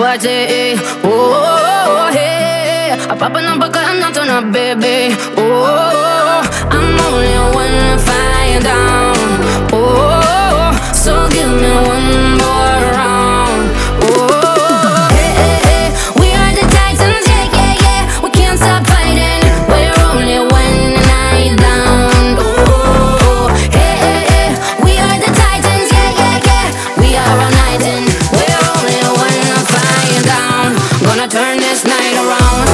party. Oh, hey, I'm popping up a gun, not on a baby. Oh, I'm only one fire down. Oh, so give me one more round. Oh, hey, hey, hey, we are the Titans, yeah, yeah, yeah. We can't stop fighting. We're only one night down. Oh, hey, hey, hey, we are the Titans, yeah, yeah, yeah. We are all night in. We're only one fire down. Gonna turn this night around.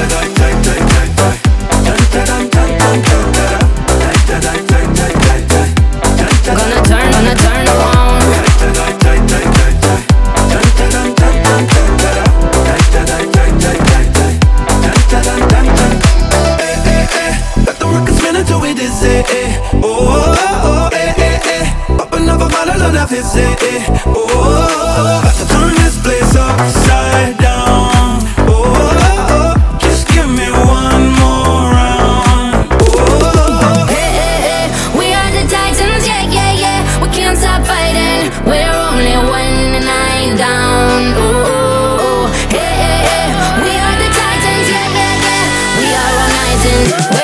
Gonna turn around. Let the record spin until we dizzy. Oh, oh, oh, eh, eh, eh. Pop another bottle of that fizzy. Oh, oh, about to turn this place upside down. Oh, oh, oh, just give me one more round. Oh, oh, Hey, hey, hey, we are the Titans, yeah, yeah, yeah. We can't stop fighting. We're only one night down. Oh, hey, hey, hey, we are the Titans, yeah, yeah, yeah. We are all night in.